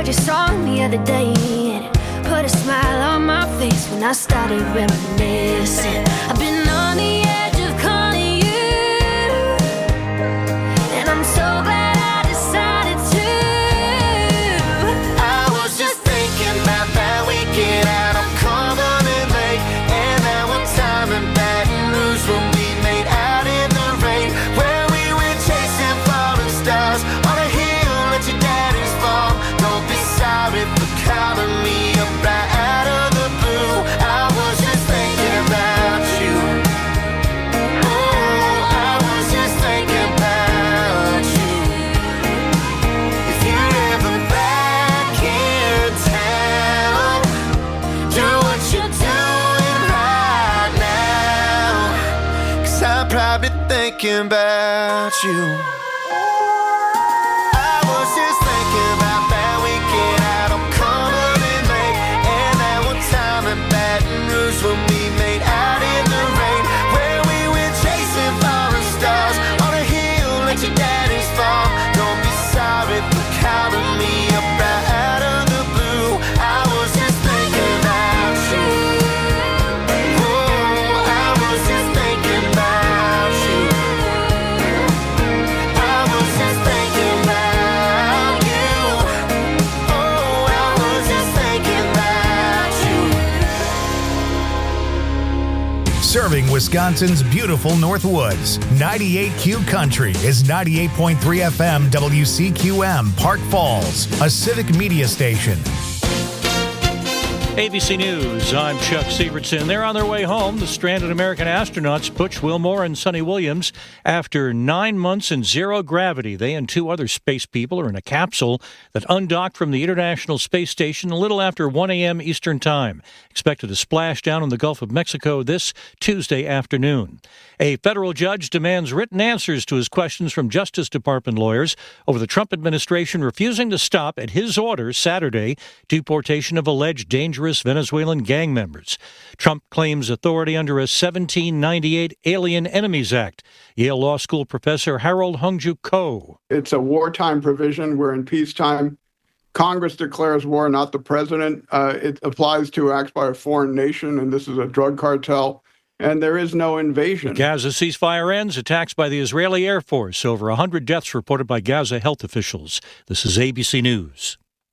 your song the other day, and it put a smile on my face when I started reminiscing. I've been on the edge of calling you, and I'm so glad I decided to. I was just thinking about that weekend out on Cumberland Lake, and that one time in Baton Rouge when we made out in the rain, where we were chasing falling stars on a hill at your daddy's farm. Don't be sorry for calling me up right out of the blue. I was just thinking about you. Oh, I was just thinking about you. If you're ever back in town, do what you're doing right now, 'cause I'm probably thinking about you. I was just thinking about that weekend out on Cumberland Lake, and that one time in Baton Rouge when we made out in the rain, where we were chasing falling stars on a hill at your daddy's farm. Don't be sorry for calling me up right out of the blue. I was just thinking about you. Oh, I was just thinking about you. I was just thinking about you. Oh, I was just thinking about you. Serving Wisconsin's beautiful Northwoods, 98Q Country is 98.3 FM WCQM Park Falls, a civic media station. ABC News, I'm Chuck Severson. They're on their way home, the stranded American astronauts Butch Wilmore and Sonny Williams. After 9 months in zero gravity, they and two other space people are in a capsule that undocked from the International Space Station a little after 1 a.m. Eastern Time. Expected to splash down in the Gulf of Mexico this Tuesday afternoon. A federal judge demands written answers to his questions from Justice Department lawyers over the Trump administration refusing to stop, at his order Saturday, deportation of alleged dangerous Venezuelan gang members. Trump claims authority under a 1798 Alien Enemies Act. Yale Law School professor Harold Hungju Ko. It's a wartime provision where in peacetime, Congress declares war, not the president. It applies to acts by a foreign nation, and this is a drug cartel, and there is no invasion. Gaza ceasefire ends, attacks by the Israeli Air Force. Over 100 deaths reported by Gaza health officials. This is ABC News.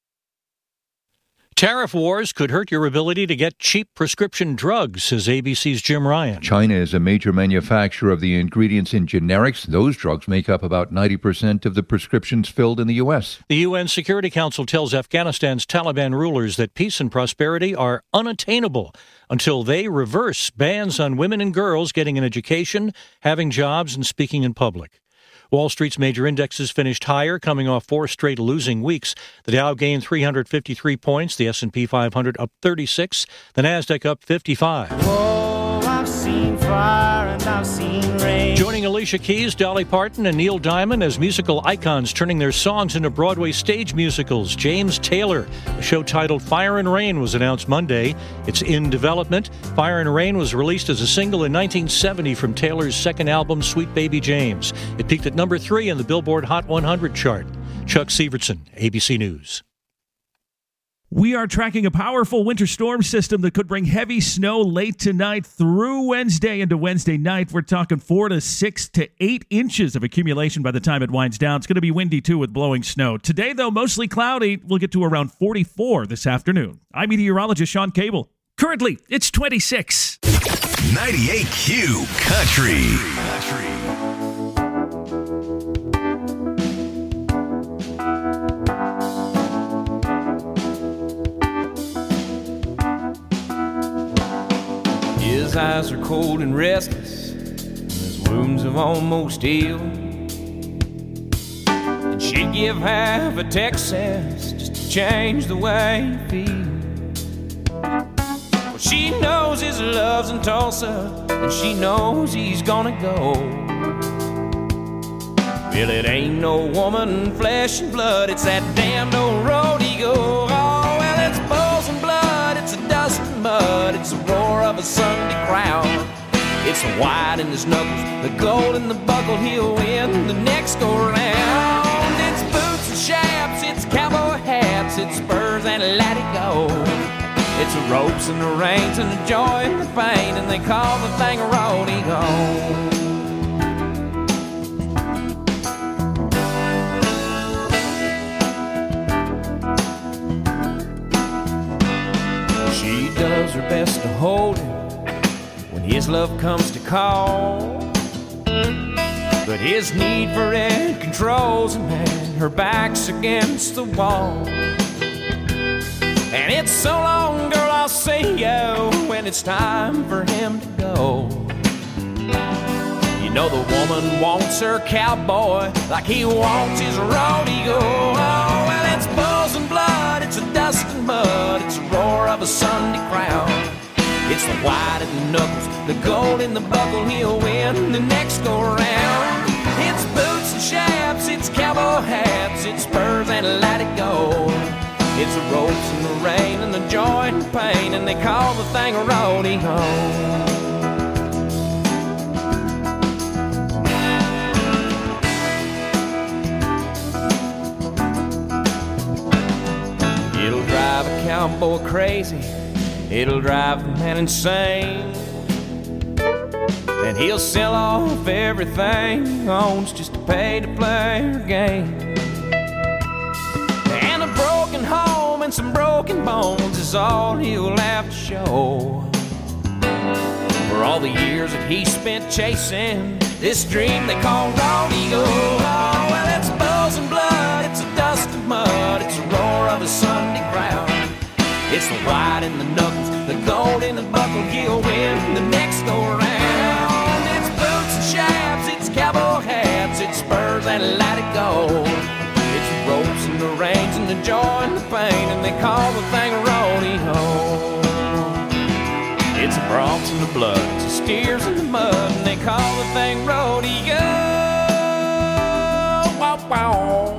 Tariff wars could hurt your ability to get cheap prescription drugs, says ABC's Jim Ryan. China is a major manufacturer of the ingredients in generics. Those drugs make up about 90% of the prescriptions filled in the U.S. The UN Security Council tells Afghanistan's Taliban rulers that peace and prosperity are unattainable until they reverse bans on women and girls getting an education, having jobs, and speaking in public. Wall Street's major indexes finished higher, coming off 4 straight losing weeks. The Dow gained 353 points, the S&P 500 up 36, the Nasdaq up 55. Oh, I've seen fire and I've seen rain. Joining Alicia Keys, Dolly Parton, and Neil Diamond as musical icons turning their songs into Broadway stage musicals. James Taylor, a show titled Fire and Rain, was announced Monday. It's in development. Fire and Rain was released as a single in 1970 from Taylor's second album, Sweet Baby James. It peaked at number 3 in the Billboard Hot 100 chart. Chuck Severson, ABC News. We are tracking a powerful winter storm system that could bring heavy snow late tonight through Wednesday into Wednesday night. We're talking 4 to 6 to 8 inches of accumulation by the time it winds down. It's going to be windy, too, with blowing snow. Today, though, mostly cloudy. We'll get to around 44 this afternoon. I'm meteorologist Sean Cable. Currently, it's 26. 98Q Country. His eyes are cold and restless, and his wounds have almost healed. And she'd give half of Texas just to change the way he feels. Well, she knows his love's in Tulsa, and she knows he's gonna go. Well, it ain't no woman, flesh and blood, it's that damned old road he goes. Oh, well, it's bulls and blood, it's a dust and mud, it's the roar of a Sunday crowd. It's the white in his knuckles, the gold in the buckle, he'll win the next go round. It's boots and chaps, it's cowboy hats, it's It's the ropes and the reins and the joy and the pain, and they call the thing a rodeo. She does her best to hold him when his love comes to call, but his need for it controls him, and her back's against the wall. And it's so long, girl, I'll see you when it's time for him to go. You know the woman wants her cowboy like he wants his rodeo. Oh, well, it's bulls and blood, it's a dust and mud, it's a roar of a Sunday crowd. It's the white and the knuckles, the gold in the buckle, he'll win the next go round. It's boots and chaps, it's cowboy hats, it's spurs and let it go. It's the ropes and the rain and the joy and the pain, and they call the thing a rodeo. It'll drive a cowboy crazy, it'll drive the man insane, and he'll sell off everything he owns just to pay to play her game. And a broken home and some broken bones is all he'll have to show for all the years that he spent chasing this dream they call rodeo. Oh, well, it's bulls and blood, it's a dust and mud, it's a roar of a Sunday crowd. It's the white and the knuckles, the gold in the buckle, he'll win the next go round. It's boots and chaps, it's cowboy hats, it's spurs and let it go. It's the ropes and the reins and the joy and the pain, and they call the thing a rodeo. It's the broncs and the blood, it's the steers and the mud, and they call the thing rodeo. Wow, wow.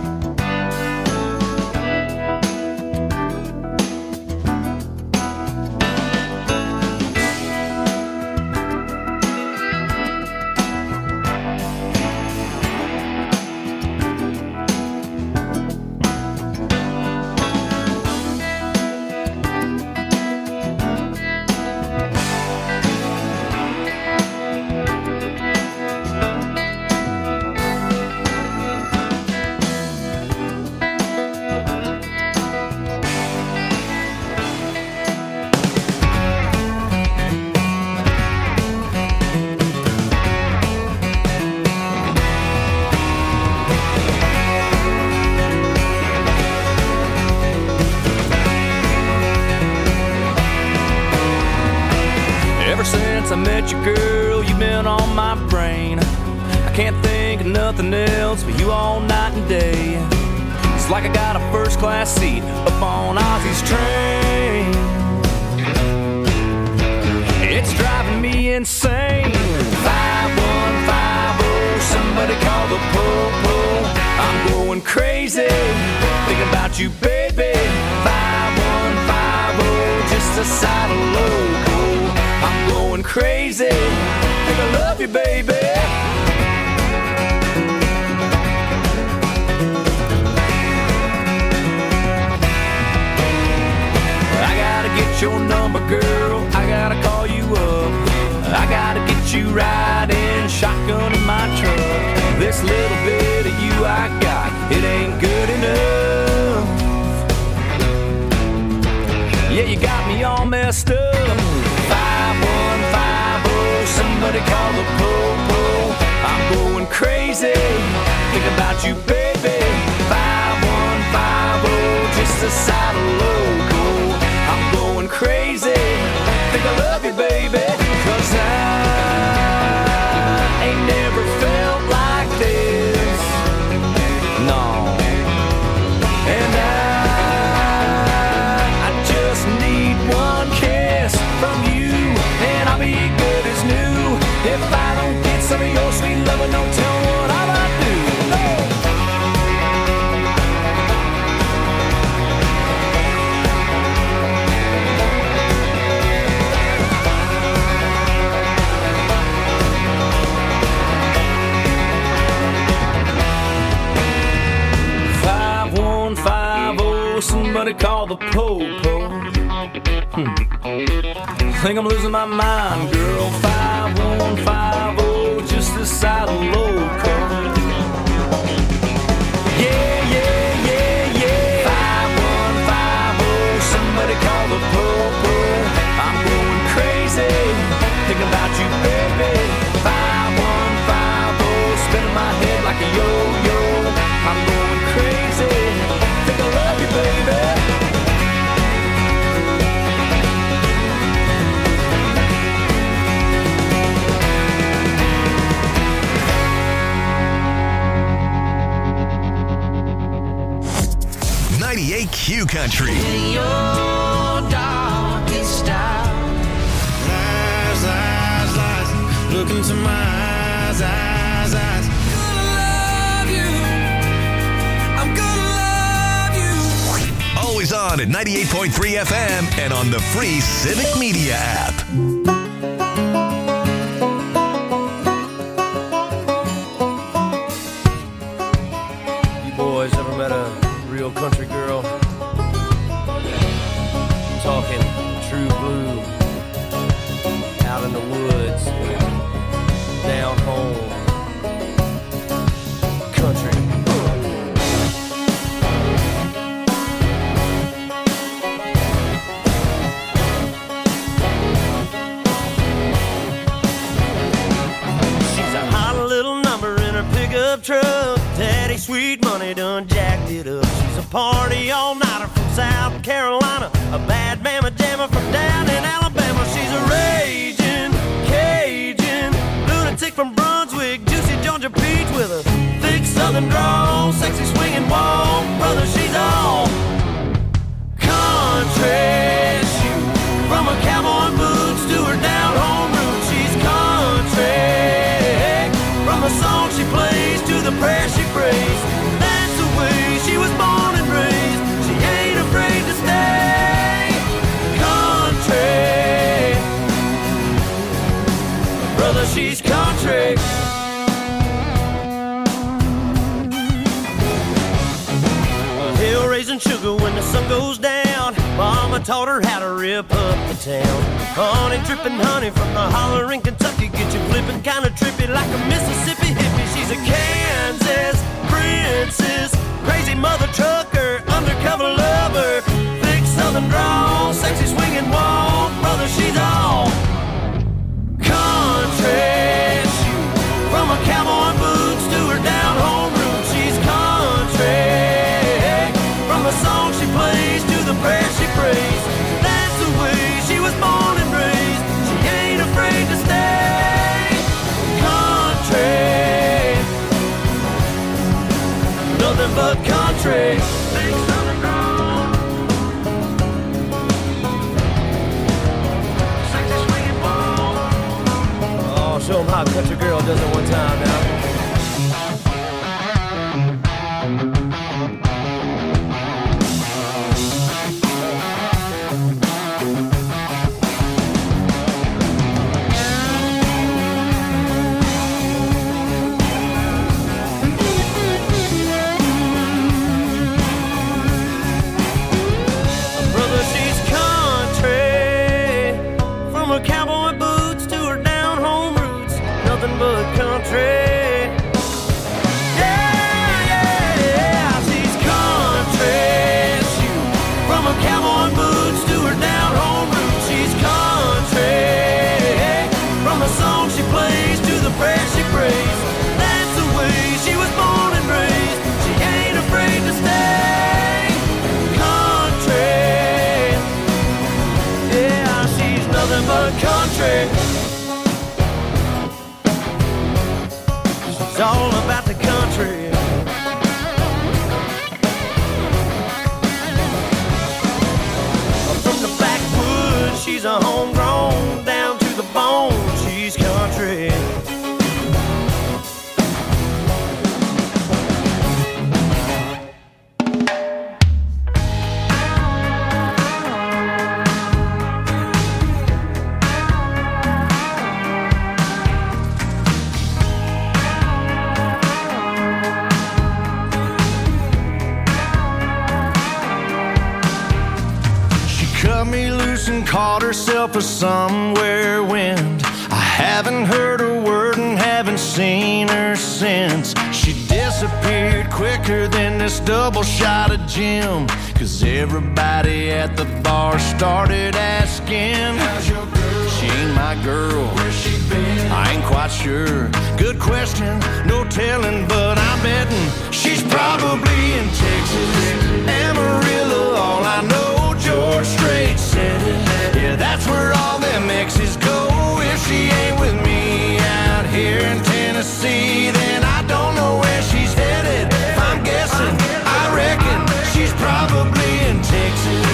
Since I met you, girl, you've been on my brain. I can't think of nothing else but you all night and day. It's like I got a first-class seat up on Ozzy's train. It's driving me insane. 5150, somebody call the po-po. I'm going crazy, thinking about you, baby. 5150, just a side of loco. I'm going crazy, think I love you, baby. I gotta get your number, girl, I gotta call you up. I gotta get you riding shotgun in my truck. This little bit of you I got, it ain't good enough. Yeah, you got me all messed up. 5150, somebody call the po-po. I'm going crazy, think about you, baby. 5150, just a side of loco. I'm going crazy, think I love you, baby. 'Cause I ain't never felt like this, no. And I just need one kiss from you, and I'll be good as new. If I don't get some of your sweet loving, don't tell me what I might do. No. Somebody call the po-po. I think I'm losing my mind, girl. 5150, just this side of local. Yeah, yeah, yeah, yeah. 5150, somebody call the po-po. I'm going crazy, thinking about you, baby. 5150, spinning my head like a yo-yo. I'm going crazy, think I love you, baby. 98 Q Country. Your darkest hour. Lies, lies, lies. Look into my eyes, eyes, eyes. I'm gonna love you. Always on at 98.3 FM and on the free Civic Media app. You boys ever met a real country girl? I'm talking true blue, out in the woods, down home, country. She's a hot little number in her pickup truck. Daddy Sweet Money done jacked it up. She's a party all-nighter from South Carolina, a bad mama jammer from down in Alabama. She's a raging Cajun lunatic from Brunswick, juicy Georgia peach with a thick southern drawl, sexy swinging walk. Brother, she's all country. She, from her cowboy boots to her down-home roots, she's country. From the song she plays to the prayer she prays, that's the way she was born and raised. She ain't afraid to stay country. Brother, she's country. Hill raising sugar when the sun goes down. Mama taught her how to rip up the town. Honey dripping honey from the holler in Kentucky, get you flipping kinda trippy like a Mississippi hippie. She's a Kansas princess, crazy mother trucker, undercover lover, thick southern drawl, sexy swinging walk. Brother, she's all country. She, from her cowboy boots to her down-home roots, she's country. From the song she plays to the prayer she prays, that's the way she was born and raised. She ain't afraid to stay country. Nothing but country. Big southern drawl, sexy swinging ball. Oh, show 'em how a country girl does it one time now. Brother, she's country. From her cowboy boots to her down-home roots, nothing but country. Yeah, yeah, yeah, she's country. She, from her cowboy boots to her down-home roots, she's country. From the song she plays to the prayer she prays, that's the way she was born and raised. She ain't afraid to stay country. Yeah, she's nothing but country. She's all about the country. From the backwoods, she's a homegrown, down to the bone, she's country. She cut me loose herself a somewhere wind. I haven't heard a word and haven't seen her since. She disappeared quicker than this double shot of Jim, 'cause everybody at the bar started asking, how's your girl? She ain't my girl. Where's she been? I ain't quite sure. Good question, no telling, but I'm betting she's probably in Texas. Amarillo, all I know, George Strait said it. Yeah, that's where all them exes go. If she ain't with me out here in Tennessee, then I don't know where she's headed. If I'm guessing, I reckon she's probably in Texas.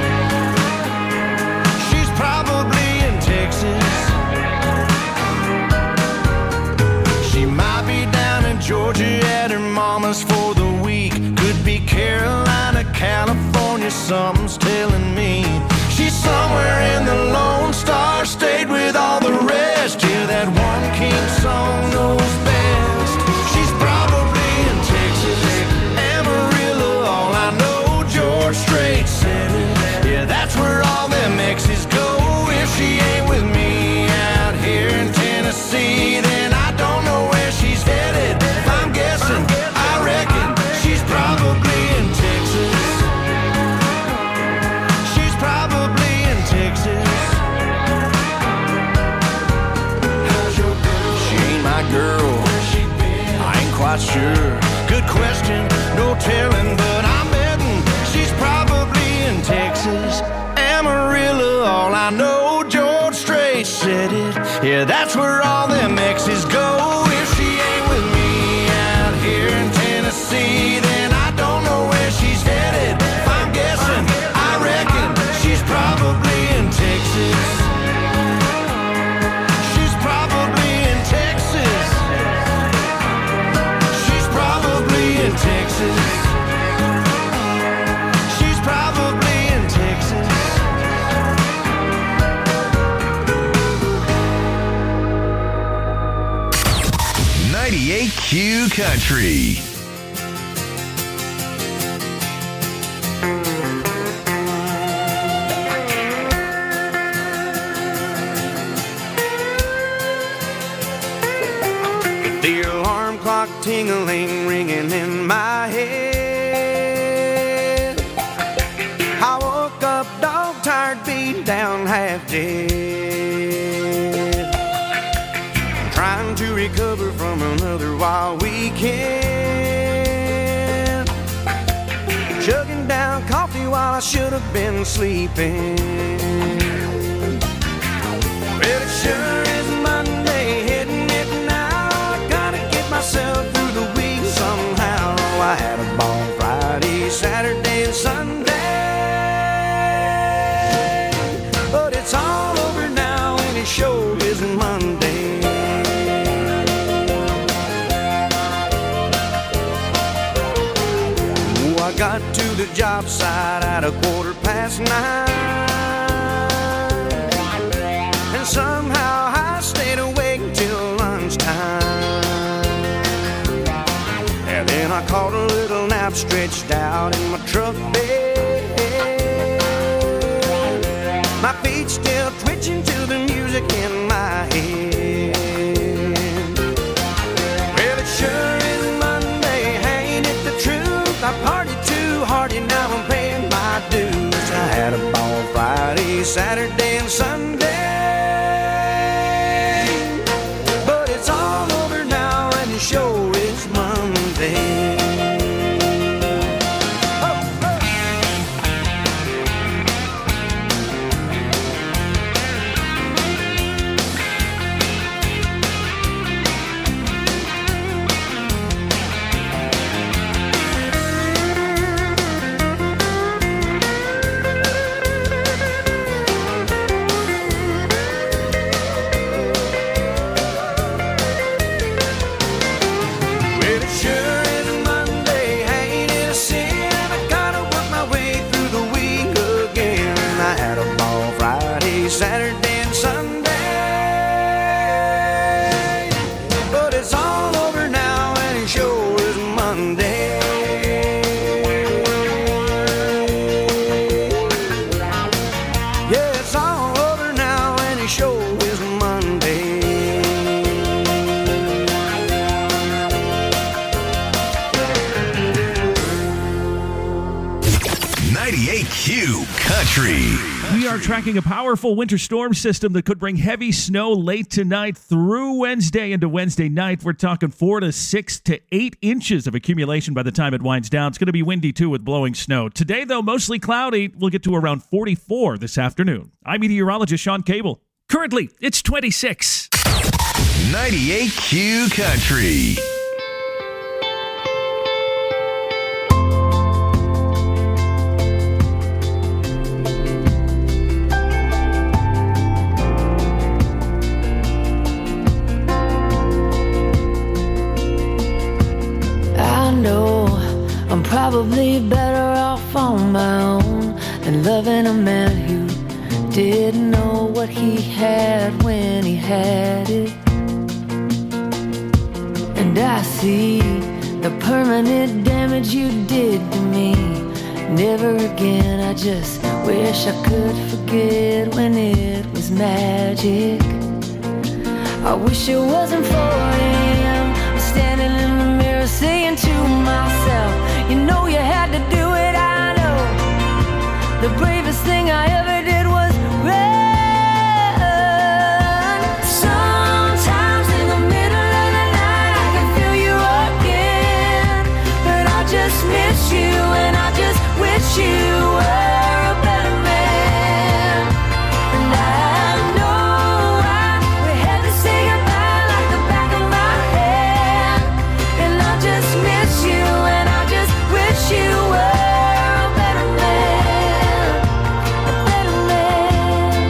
She's probably in Texas. She might be down in Georgia at her mama's for the week. Could be Carolina, California, something's telling me. She's somewhere in the Lone Star State with all the rest. Yeah, that one king song knows best. She's probably in Texas. Amarillo, all I know, George Strait said it. Yeah, that's where all them exes go. If she ain't with me out here in Tennessee, then I don't know where she's headed. If I'm guessing, I reckon she's probably in Texas. She's probably in Texas. How's your girl? She ain't my girl. Where's she been? I ain't quite sure. Good question, no telling, but I'm betting she's probably in Texas. Amarillo, all I know, George Strait said it. Yeah, that's where all them exes go. If she ain't with me out here in Tennessee, then I don't know where she's headed. If I'm guessing, I reckon she's probably in Texas. She's probably in Texas. She's probably in Texas. She's probably in Texas. 98Q Country. The alarm clock tingling, ringing in my head. I woke up dog tired, beat down, half dead. Trying to recover from another wild weekend. Chugging down coffee while I should have been sleeping. Well, it sure is Monday, hitting it now. I gotta get myself through the week somehow. I had a ball Friday, Saturday, and Sunday, but it's all over now, and it sure isn't Monday. I got to the job site at 9:15, and somehow I stayed awake till lunchtime. And then I caught a little nap stretched out in my truck bed. My feet still twitching to the music in my head. Well, it sure is Monday, ain't it the truth? I partied too hard and now I'm paying my dues. I had a ball Friday, Saturday, and Sunday, but it's all over now and the show is Monday. 98Q Country. We are tracking a powerful winter storm system that could bring heavy snow late tonight through Wednesday into Wednesday night. We're talking 4 to 6 to 8 inches of accumulation by the time it winds down. It's going to be windy, too, with blowing snow. Today, though, mostly cloudy. We'll get to around 44 this afternoon. I'm meteorologist Sean Cable. Currently, it's 26. 98Q Country. I'm probably better off on my own than loving a man who didn't know what he had when he had it. And I see the permanent damage you did to me. Never again, I just wish I could forget when it was magic. I wish it wasn't 4 a.m. I'm standing in the mirror saying to myself, you know you had to do it, I know. The bravest thing I ever did was run. Sometimes in the middle of the night I can feel you again, but I just miss you and I just wish you were a better man. And I know we had to say goodbye like the back of my hand, and I just miss you and I just wish you were a better man, a better man.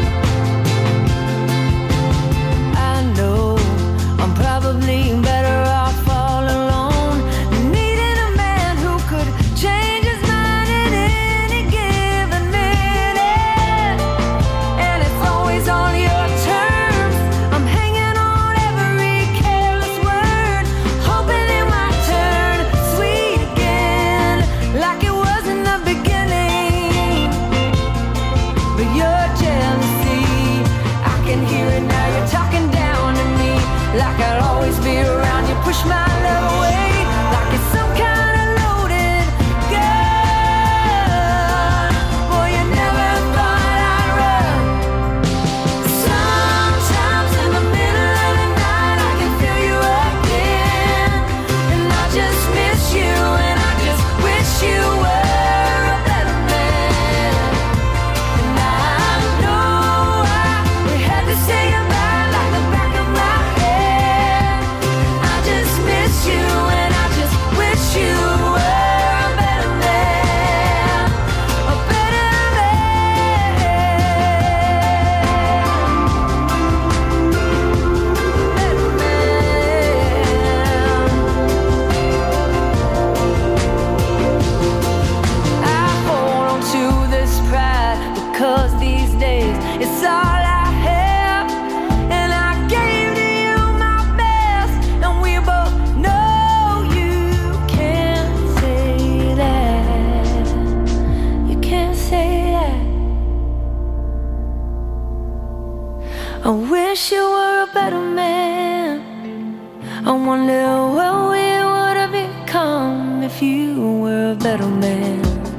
I know I'm probably better off all alone, needing a man who could change his mind in any given minute, and it's always on your terms. I'm hanging on every careless word, hoping it might turn sweet again, like it was in the beginning. But your jealousy, I can hear it now. You're talking down to me, like I'll always be around. You push my love away, like it's some kind of loaded gun. Boy, you never thought I'd run. Sometimes in the middle of the night I can feel you again, and I just miss you and I just wish you were a better man. And I know we had to say goodbye like the back of my head. I just miss you and I just wish you were a better man, a better I hold on to this pride because these days it's all I have, and I gave to you my best, and we both know you can't say that. You can't say that. I wish you were a better man. I wonder what we would have become if you were a better man.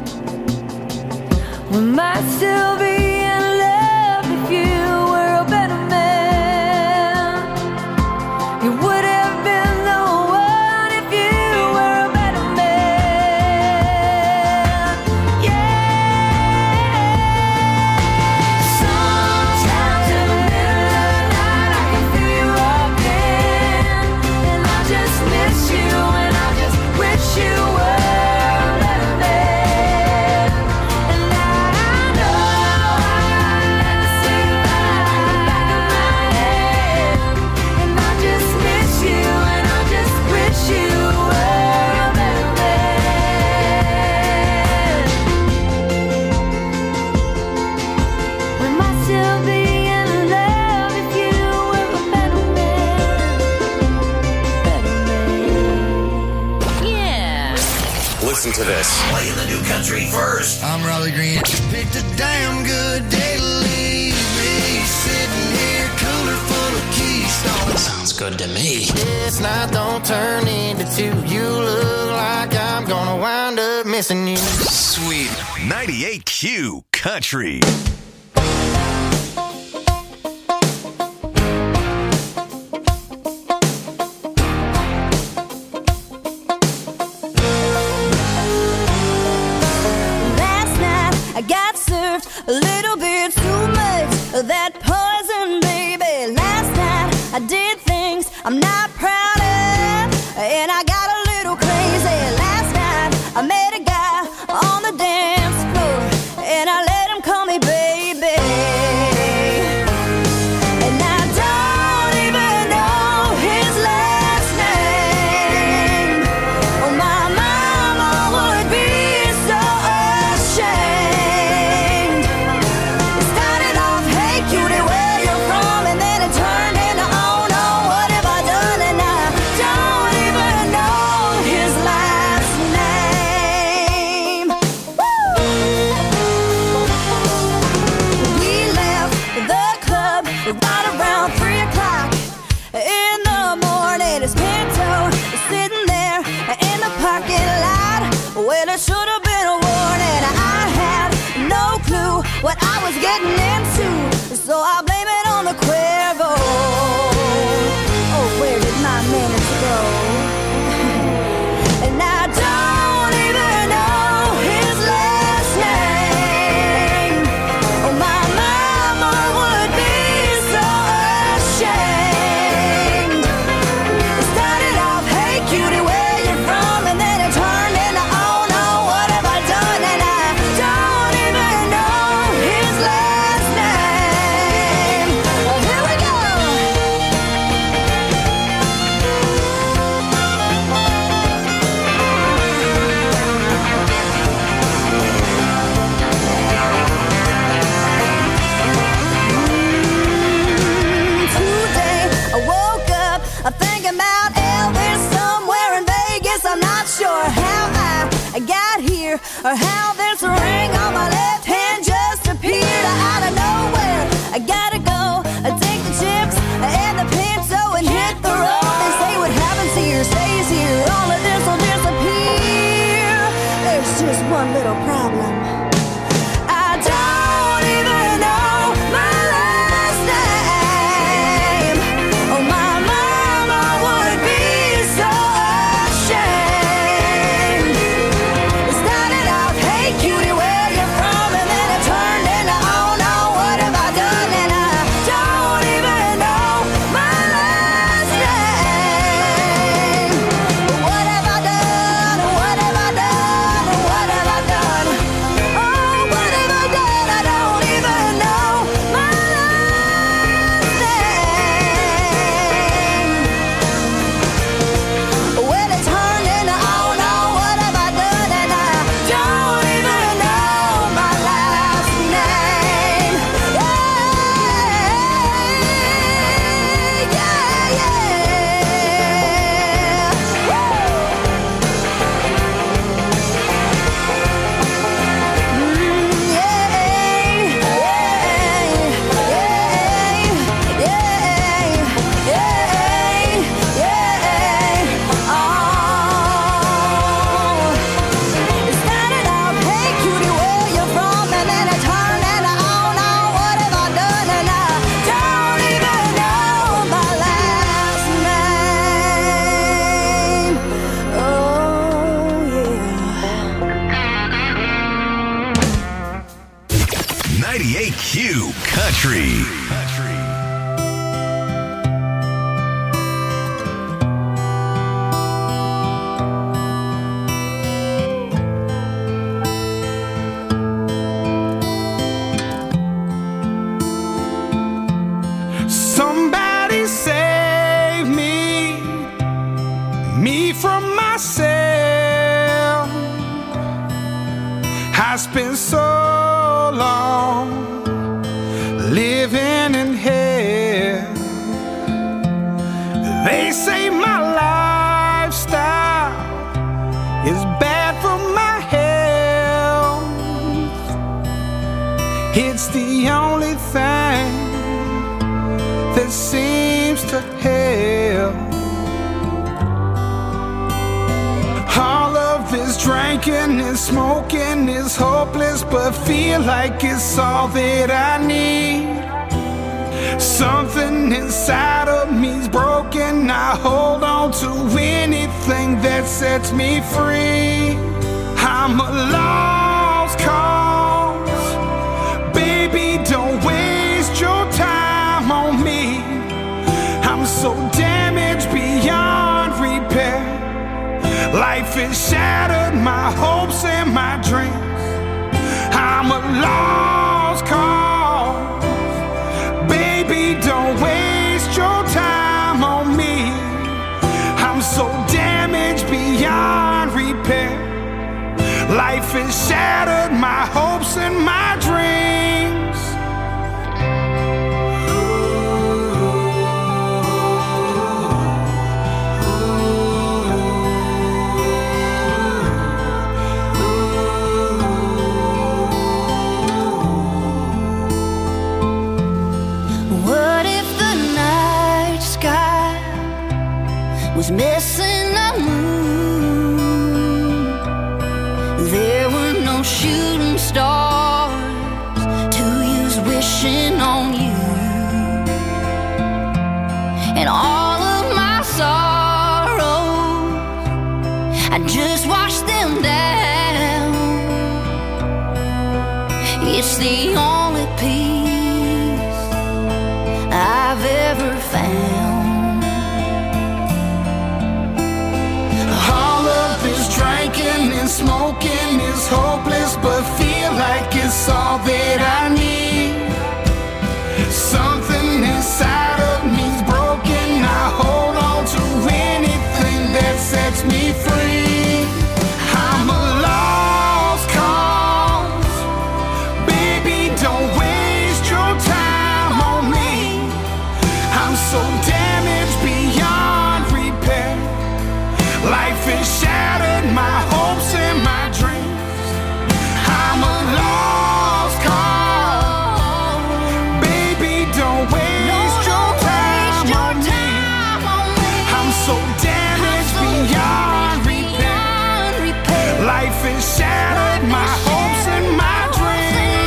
We might still be in love if you were a better man. You would have been the one if you were a better man. Yeah. Sometimes in the middle of the night I can feel you again, and I just miss you and I just wish you were a better man. And I know I had to say goodbye like the back of my head, and I just miss you and I just wish you were a better man. We might still be in love if you were a better man, better man. Yeah. Listen to this. Playing the new country first. I'm Raleigh Green. Picked a damn good day to leave me sitting here, cooler full of Keystone. Sounds good to me. This night don't turn into two. You look like I'm gonna wind up missing you. Sweet 98Q Country. Last night I got served a little bit too much of that poison, baby. Last night I did things I'm not proud of, and I got a little crazy. Last night I met a guy on the dance floor, and I let him call me baby. And I don't even know his last name. Oh, my mama would be so ashamed. It started off, hey cutie, where you from? And then it turned into, oh no, what have I done? And I don't even know his last name. Woo! We left the club right around 3 o'clock in the morning. His Pinto was sitting there in the parking lot. Well, it should have been a warning. I had no clue what I was getting into, so I blame it on the Cuervo. Oh, where did my manners go? And I don't even know his last name. Oh, my mama would be so ashamed. It started off, hey cutie, where you from? And then it turned into, oh no, what have I done? And I don't even know his last name. Well, here we go. Today I woke up thinking about Elvis somewhere in Vegas. I'm not sure how I got here or how this ring on my left hand just appeared out of nowhere. I gotta go take the chips and the Pinto and hit the road. They say what happens here stays here. All of this will disappear. There's just one little problem. I don't even know my last name. Oh, my mama would be so ashamed. It started off, hey cutie, where you from? And then it turned into, oh no, what have I done? And I don't even know my last name. What have I done? What have I done? What have I done? Oh, what have I done? I don't even know my last name. Well, it turned into, oh no, what have I done? And I don't even know my last name. It started out, hey cutie, where you from? And then it turned into, oh no, what have I done? And I don't even know my last name. Oh yeah. 98Q Country. Somebody save me from myself. I spent so long living in hell. They say my lifestyle is bad for my health. It's the only thing that seems to help. All of this drain drinking and smoking is hopeless, but feel like it's all that I need. Something inside of me's broken. I hold on to anything that sets me free. I'm a lost cause. Baby, don't waste your time on me. I'm so damaged beyond repair. Life has shattered my hopes and my dreams. I'm a lost cause. Baby, don't waste your time on me. I'm so damaged beyond repair. Life has shattered my hopes and my dreams. What if the night sky was missing a moon? There were no shooting stars to use wishing on you. And all of my sorrows, I just washed them down. It's the only peace I've ever found. All of this drinking and smoking is hopeless, but feel like it's all that I need. Something inside of me's broken. I hold on to anything that sets me free. I'm a lost cause. Baby, don't waste your time on me. I'm so damaged beyond repair. Life has shattered my hopes and my dreams. I'm a lost cause. Baby, don't waste your time on me. I'm so damaged beyond repair. Life has shattered my hopes and my dreams.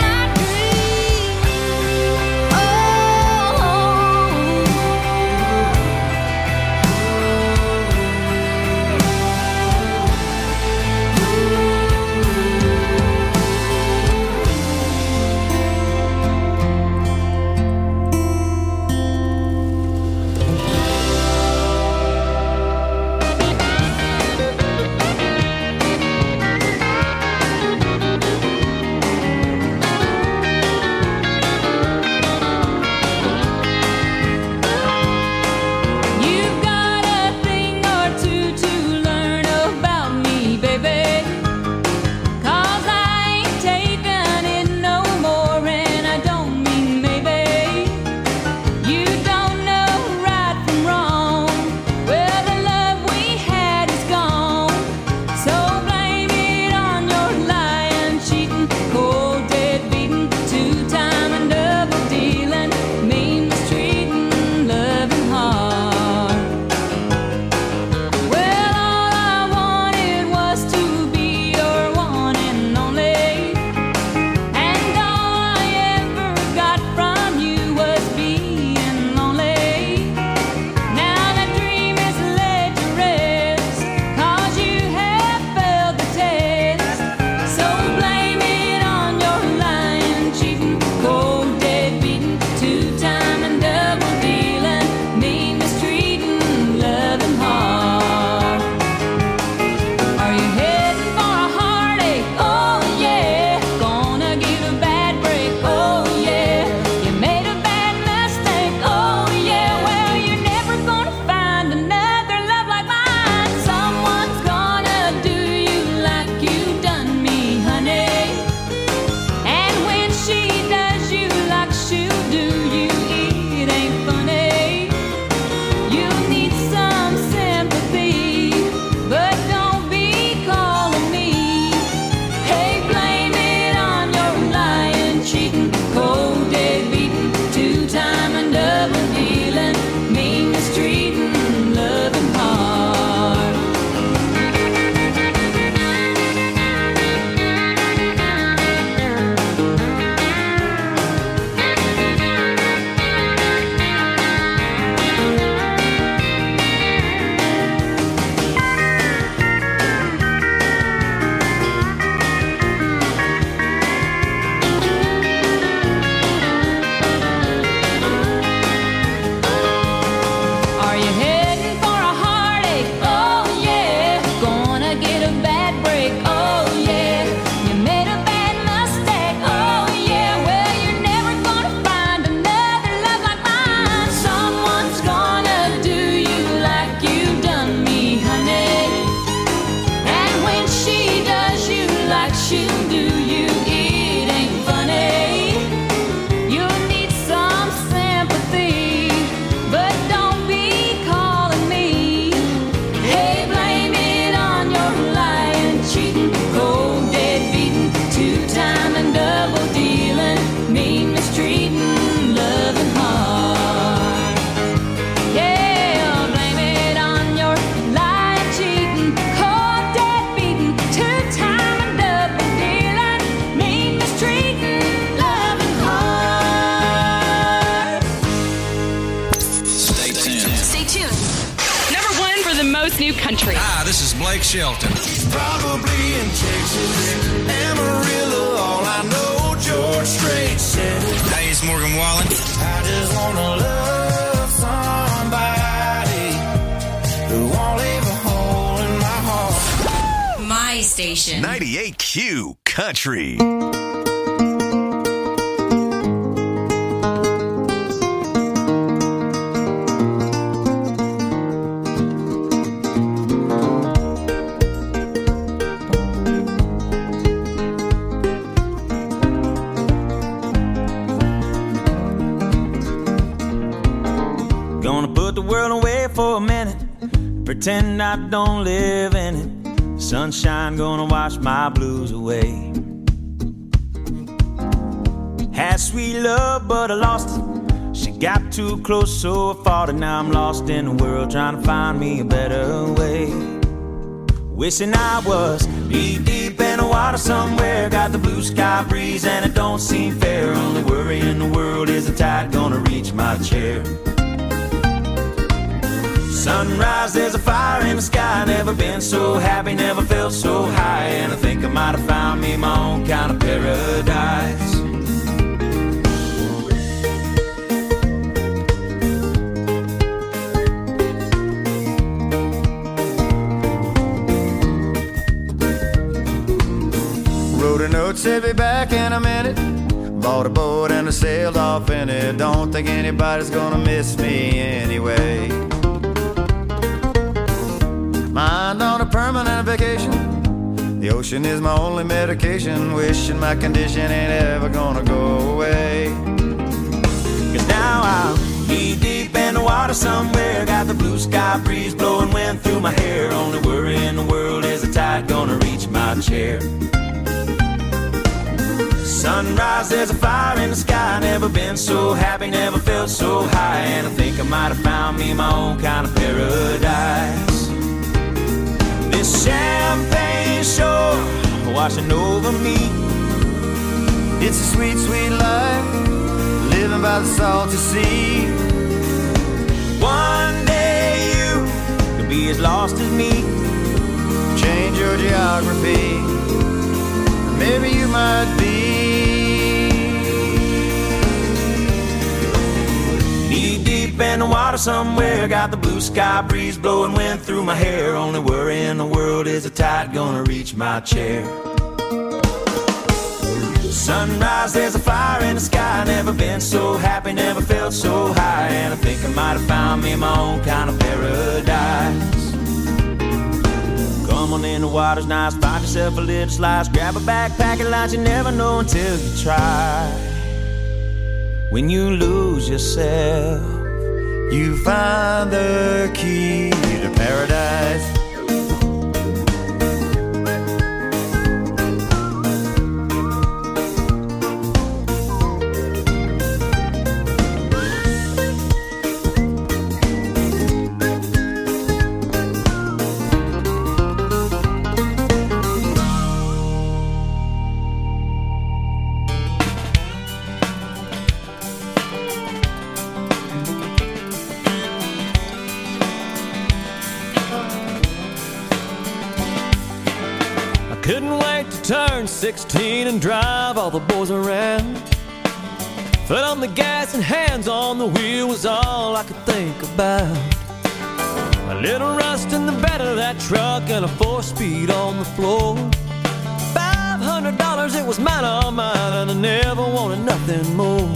Country. Hi, this is Blake Shelton. Probably in Texas, Amarillo, all I know, George Strait said it. Hey, it's Morgan Wallen. I just wanna love somebody who won't leave a hole in my heart. My station. 98Q Country. Gonna put the world away for a minute, pretend I don't live in it. Sunshine gonna wash my blues away. Had sweet love, but I lost it. She got too close, so I fought it. Now I'm lost in the world, trying to find me a better way. Wishing I was deep in the water somewhere. Got the blue sky breeze and it don't seem fair. Only worry in the world is the tide gonna reach my chair. Sunrise, there's a fire in the sky. Never been so happy, never felt so high. And I think I might have found me my own kind of paradise. Wrote a note, said be back in a minute. Bought a boat and I sailed off in it. Don't think anybody's gonna miss me anyway. Mind on a permanent vacation. The ocean is my only medication. Wishing my condition ain't ever gonna go away. Cause now I'm deep in the water somewhere. Got the blue sky breeze blowing wind through my hair. Only worry in the world is the tide gonna reach my chair. Sunrise, there's a fire in the sky. Never been so happy, never felt so high. And I think I might have found me my own kind of paradise. This champagne shore washing over me. It's a sweet, sweet life, living by the salty sea. One day you could be as lost as me. Change your geography, maybe you might be. Knee deep in the water somewhere. Got the blue sky breeze blowing wind through my hair. Only worry in the world is the tide gonna reach my chair. Sunrise, there's a fire in the sky. Never been so happy, never felt so high. And I think I might have found me my own kind of paradise. Come on in, the water's nice. Find yourself a little slice. Grab a backpack and lunch. You never know until you try. When you lose yourself, you find the key to paradise. Couldn't wait to turn 16 and drive all the boys around. Foot on the gas and hands on the wheel was all I could think about. A little rust in the bed of that truck and a 4-speed on the floor. $500, it was mine, all mine, and I never wanted nothing more.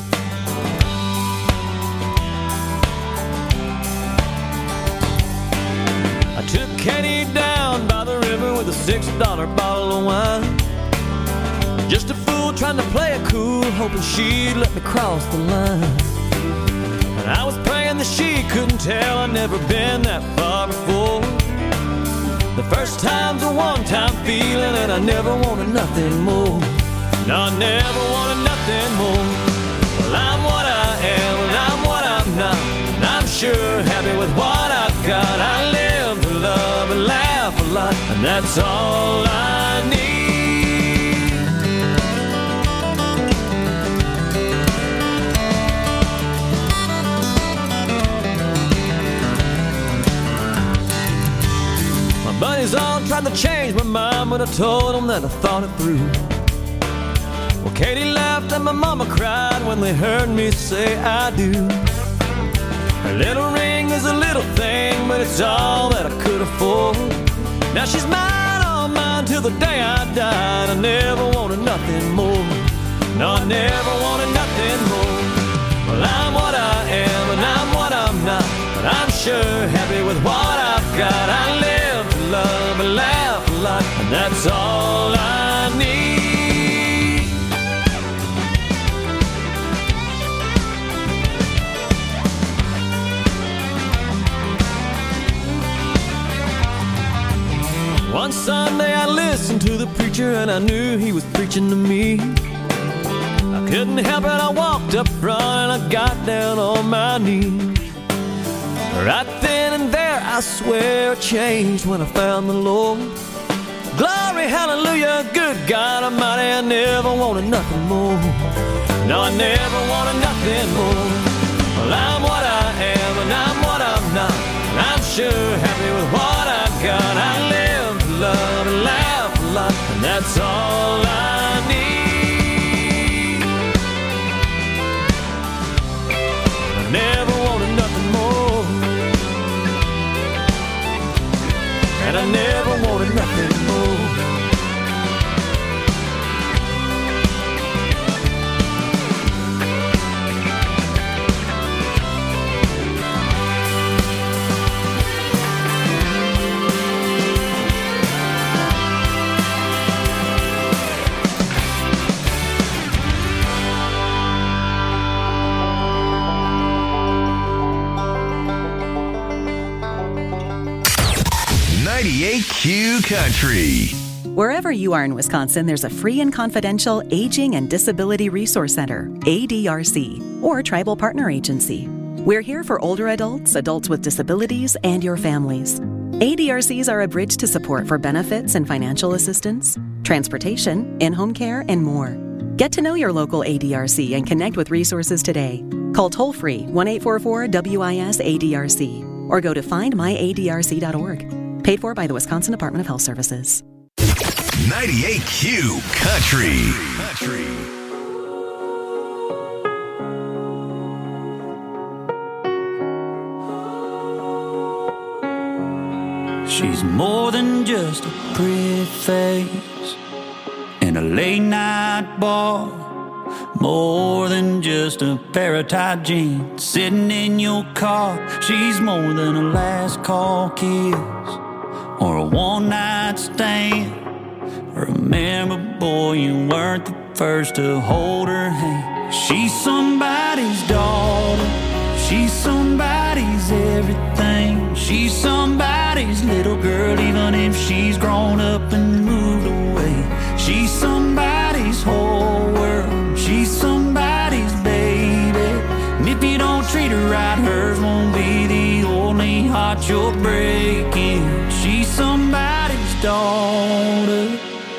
I took Kenny down by the river with a $6 bottle of wine. Just a fool trying to play it cool, hoping she'd let me cross the line. And I was praying that she couldn't tell I'd never been that far before. The first time's a one-time feeling, and I never wanted nothing more. No, I never wanted nothing more. Well, I'm what I am, and I'm what I'm not, and I'm sure happy with what I've got. I live to love and laugh a lot, and that's all I need. tried to change my mind, but I told them that I thought it through. Well, Katie laughed and my mama cried when they heard me say I do. Her little ring is a little thing, but it's all that I could afford. Now she's mine, all mine, till the day I died. I never wanted nothing more. No, I never wanted nothing more. Well, I'm what I am and I'm what I'm not, but I'm sure happy with what I've got. I live to love and laugh a lot, and that's all I need. One Sunday I listened to the preacher and I knew he was preaching to me. I couldn't help it, I walked up front and I got down on my knees. Right then and there I swear I changed when I found the Lord. Glory, hallelujah, good God Almighty, I never wanted nothing more. No, I never wanted nothing more. Well, I'm what I am and I'm what I'm not, and I'm sure happy with what I've got. I live to love and laugh a lot, and that's all I need. I never wanted nothing more, and I never wanted nothing more. Q Country. Wherever you are in Wisconsin, there's a free and confidential Aging and Disability Resource Center, ADRC, or Tribal Partner Agency. We're here for older adults, adults with disabilities, and your families. ADRCs are a bridge to support for benefits and financial assistance, transportation, in-home care, and more. Get to know your local ADRC and connect with resources today. Call toll-free 1-844-WIS-ADRC or go to findmyadrc.org. Paid for by the Wisconsin Department of Health Services. 98Q Country. She's more than just a pretty face in a late night bar, more than just a pair of tight jeans sitting in your car. She's more than a last call kiss or a one-night stand. Remember, boy, you weren't the first to hold her hand. She's somebody's daughter, she's somebody's everything. She's somebody's little girl, even if she's grown up and moved away. She's somebody's whole world, she's somebody's baby. And if you don't treat her right, hers won't be the only heart you're breaking. She's somebody's daughter.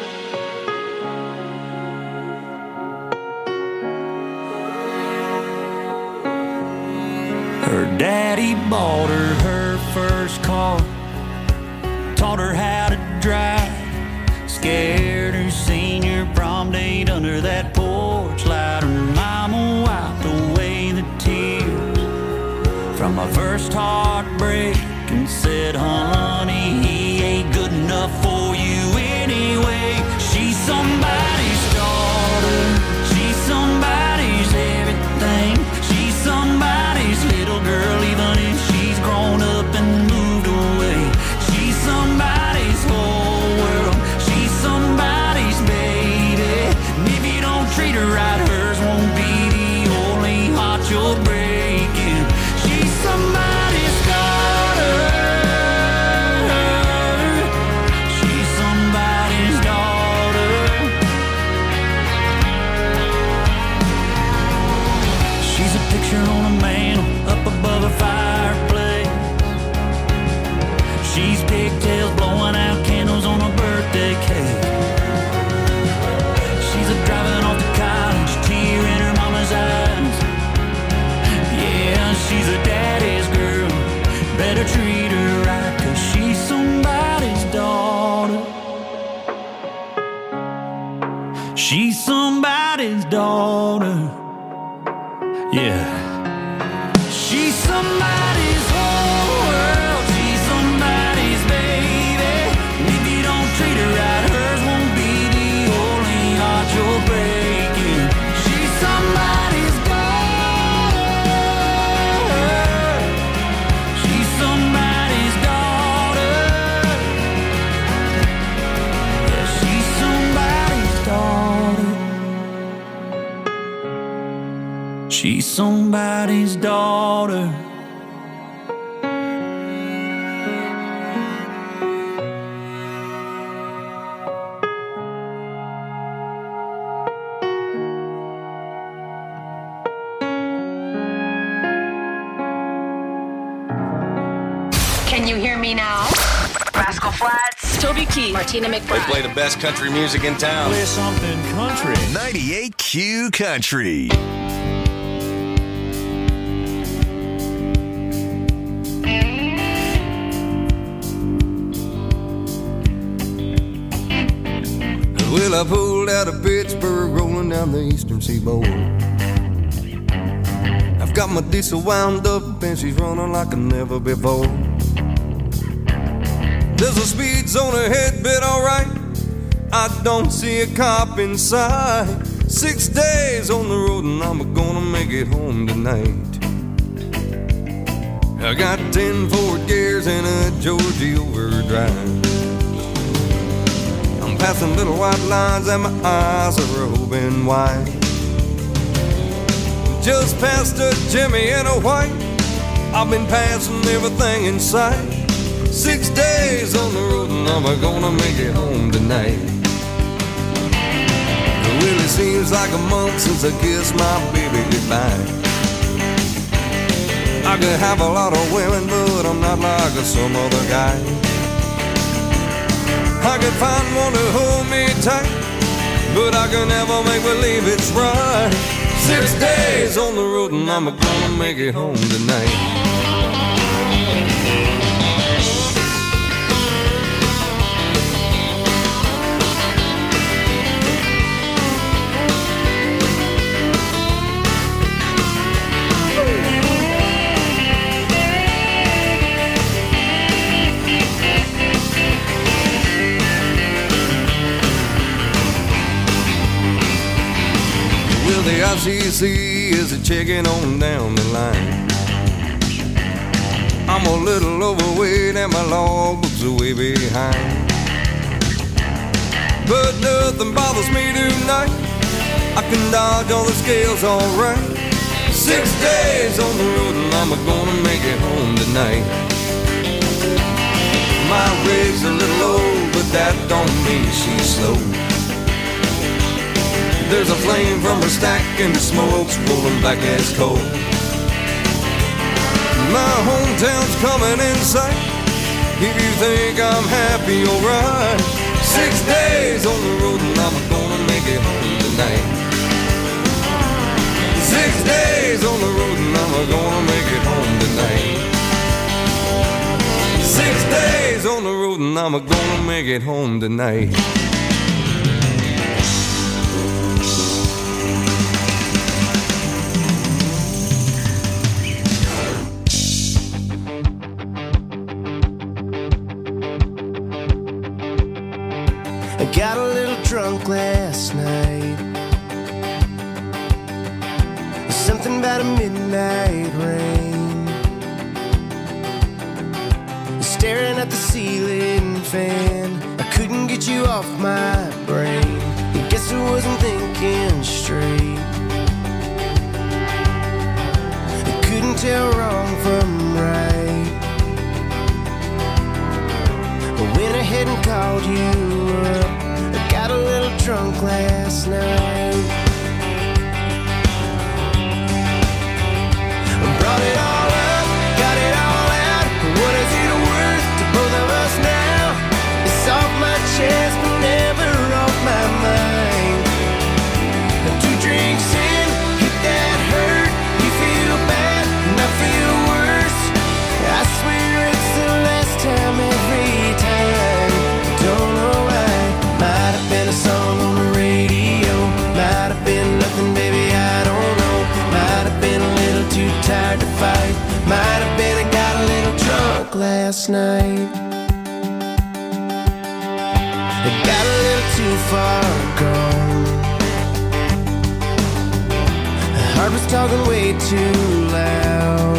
Her daddy bought her first car, taught her how to drive, scared her senior prom date under that porch light. Her mama wiped away the tears from my first heartbreak and said, honey, he ain't good enough for you anyway. She's somebody's daughter, she's somebody's everything. She's somebody's little girl, even if she's grown up and moved away. She's somebody's whole world, she's somebody's baby. And if you don't treat her right, hers won't be the only heart you're breaking. She's somebody's daughter. She's somebody's daughter. Yeah. She's somebody's whole world. She's somebody's baby. And if you don't treat her right, hers won't be the only heart you're breaking. She's somebody's daughter. She's somebody's daughter. Yeah, she's somebody's daughter. She's somebody's daughter. Can you hear me now? Rascal Flatts, Toby Keith, Martina They McBride. play the best country music in town. Play something country. 98Q Country. Well, I pulled out of Pittsburgh, rolling down the eastern seaboard. I've got my diesel wound up and she's running like a never before. There's a speed zone ahead, but alright, I don't see a cop in sight. 6 days on the road and I'm gonna make it home tonight. I got 10 forward gears and a Georgie overdrive. I'm passing little white lines and my eyes are open wide. Just past a Jimmy and a white, I've been passing everything in sight. 6 days on the road and I'm gonna make it home tonight. Well, it seems like a month since I kissed my baby goodbye. I could have a lot of women, but I'm not like some other guy. I could find one to hold me tight, but I can never make believe it's right. 6 days on the road and I'm gonna make it home tonight. The ICC is a checking on down the line. I'm a little overweight and my logbook's way behind. But nothing bothers me tonight. I can dodge all the scales alright. 6 days on the road and I'm gonna make it home tonight. My rig's a little old, but that don't mean she's slow. There's a flame from her stack and the smoke's rolling back as coal. My hometown's coming in sight. If you think I'm happy, alright. 6 days on the road and I'm gonna make it home tonight. 6 days on the road and I'm gonna make it home tonight. 6 days on the road and I'm gonna make it home tonight. I got a little drunk last night. Something about a midnight rain. Staring at the ceiling fan, I couldn't get you off my brain. I guess I wasn't thinking straight. I couldn't tell wrong from right. I went ahead and called you up. I got a little drunk last night. I brought it all up, got it all out. What is it worth to both of us now? It's off my chest but never off my mind. 2 drinks in, hit that hurt. You feel bad and I feel worse. I swear it's the last time every time. Don't know why. Might have been a song on the radio. last night. It got a little too far gone. The heart was talking way too loud.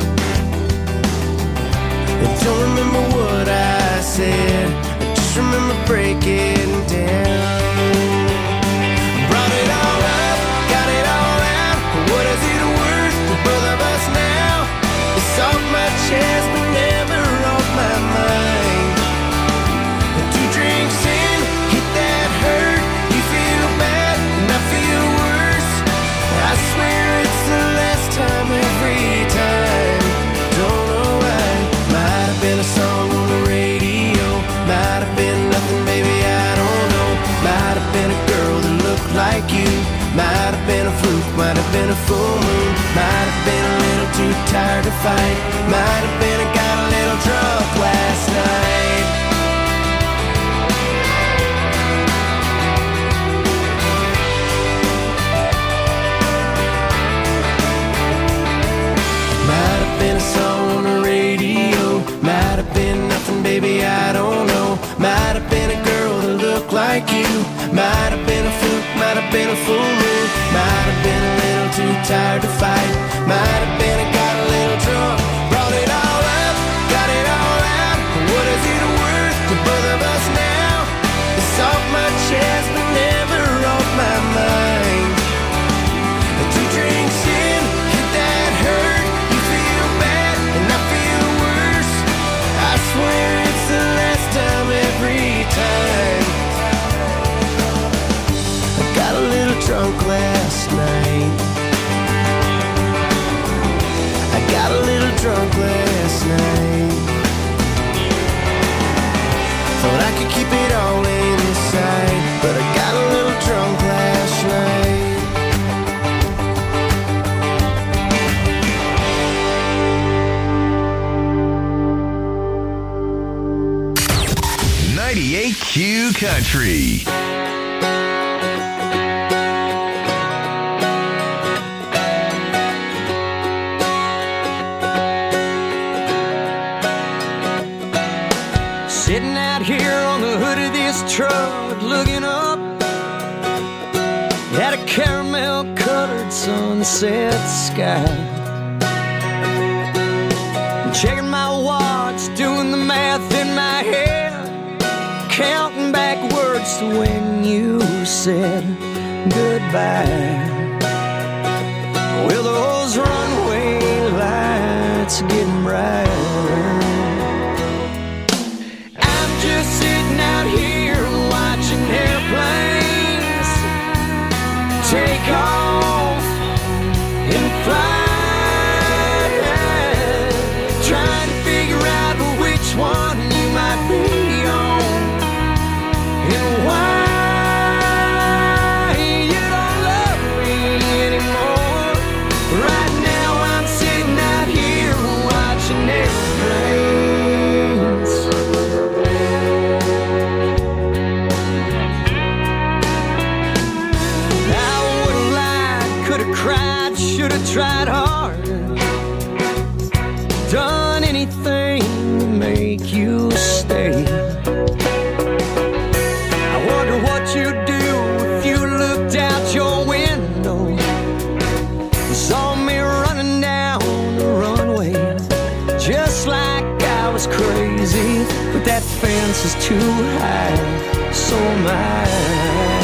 I don't remember what I said, I just remember breaking down. Brought it all up, got it all out. What is it worth to both of us now? It's off my chest but never off my mind. The 2 drinks in, hit that hurt. You feel bad and I feel worse. I swear it's the last time every time. Don't know why. Might have been a song on the radio, might have been nothing, baby, I don't know. Might have been a girl that looked like you, might have been a fluke, might have been a full moon, might have been a little too tired to fight, might have been I got a little drunk last night. Might have been a song on the radio, might have been nothing, baby, I don't know. Might have been a girl that looked like you, might have been a fluke, might have been a full moon, might have been a little too tired to fight, might have been I got a little drunk. Brought it all up, got it all out. What is it worth to both of us now? It's off my chest but never off my mind. The 2 drinks in, hit that hurt. You feel bad and I feel worse. I swear it's the last time every time. I got a little drunk last night. I got a little drunk last night. Thought I could keep it all inside, but I got a little drunk last night. 98 Q Country. Sitting out here on the hood of this truck, looking up at a caramel-colored sunset sky. Checking my watch, doing the math in my head, counting backwards to when you said goodbye. Well, those runway lights are getting brighter. Just sitting out here watching airplanes take off and fly, trying to figure out which one you might be on and why you don't love me anymore. Right now I'm sitting out here watching airplanes. Cried, should have tried harder, done anything to make you stay. I wonder what you'd do if you looked out your window and saw me running down the runway, just like I was crazy. But that fence is too high, so am I.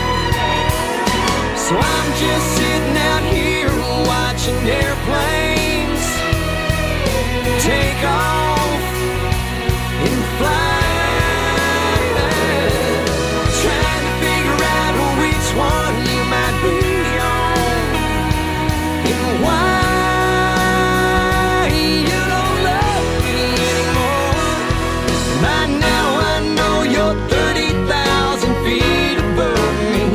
So I'm just sitting out here watching airplanes take off and fly, trying to figure out which one you might be on and why you don't love me anymore. By now I know you're 30,000 feet above me,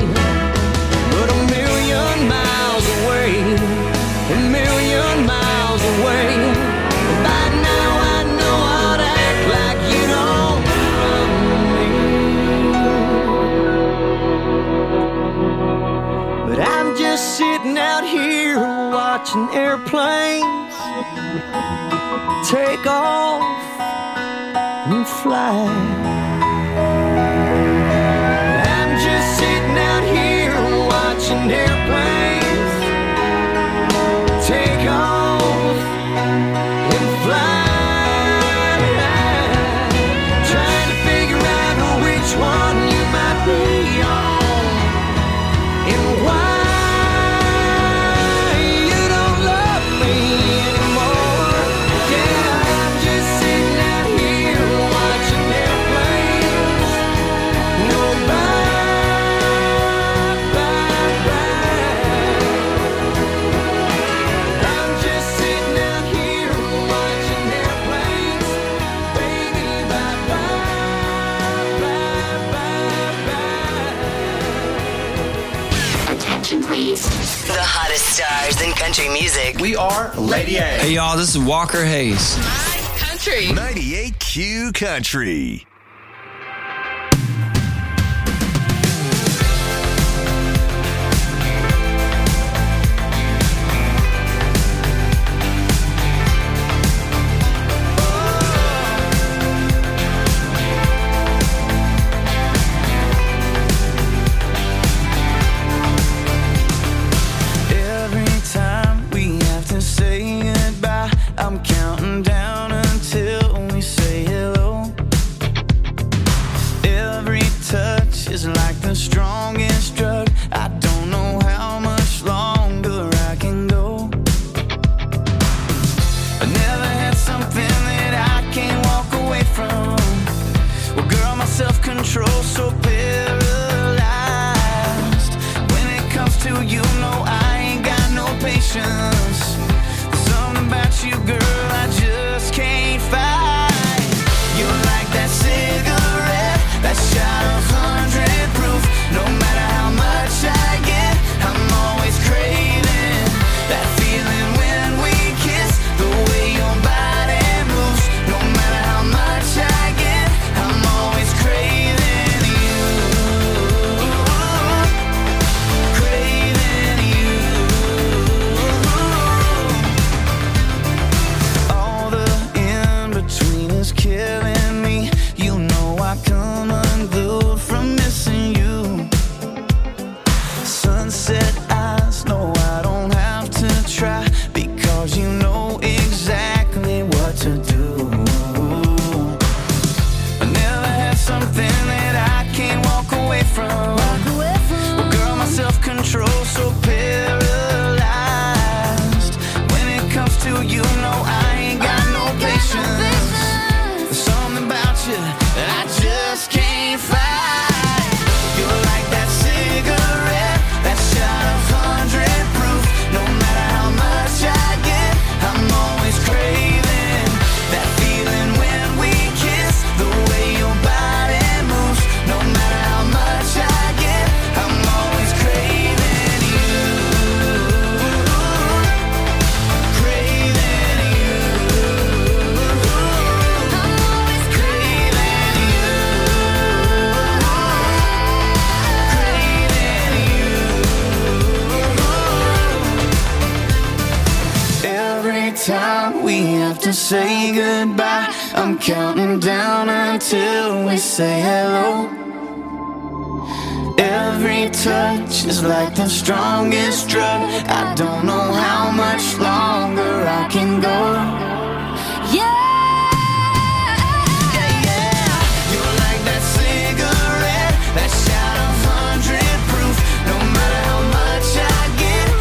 miles away, a million miles away. By now I know how to act like you don't love me. But I'm just sitting out here watching airplanes take off fly. I'm just sitting out here watching airplanes take off and fly, trying to figure out which one you might be on and why you don't love me anymore. Yeah, I'm just sitting out here watching airplanes go by. I'm just sitting out here watching airplanes, baby, Attention, please. The hottest stars in country music. We are Lady A. Hey, y'all, this is Walker Hayes. Country. 98Q Country. Every time we have to say goodbye, I'm counting down until we say hello. Every touch is like the strongest drug. I don't know how much longer I can go. I never had something that I can't walk away from. Well, girl, my self-control so paralyzed. When it comes to you, no, I ain't got no patience. There's something about you, girl, I just can't fight. You're like that cigarette, that shot of 100 proof. No matter how much I get, I'm always craving that feeling when we kiss. The way your body moves. No matter how much I get, I'm always craving you. Craving you. All the in-between is killing me. You know I come unglued from missing you. Sunset eyes, no, I don't have to try, because you know exactly what to do. I never had something that I can't walk away from. Well, girl, my self-control so paralyzed. When it comes to you, no, I ain't got no patience. There's something about you that I just can't fight. You're like that cigarette, that shot of 100 proof. No matter how much I get, I'm always craving that feeling when we kiss. The way your body moves. No matter how much I get, I'm always craving you. Craving you. I'm always craving you. Every time we have to say goodbye, I'm counting down until we say hello. Every touch is like the strongest drug. I don't know how much longer I can go.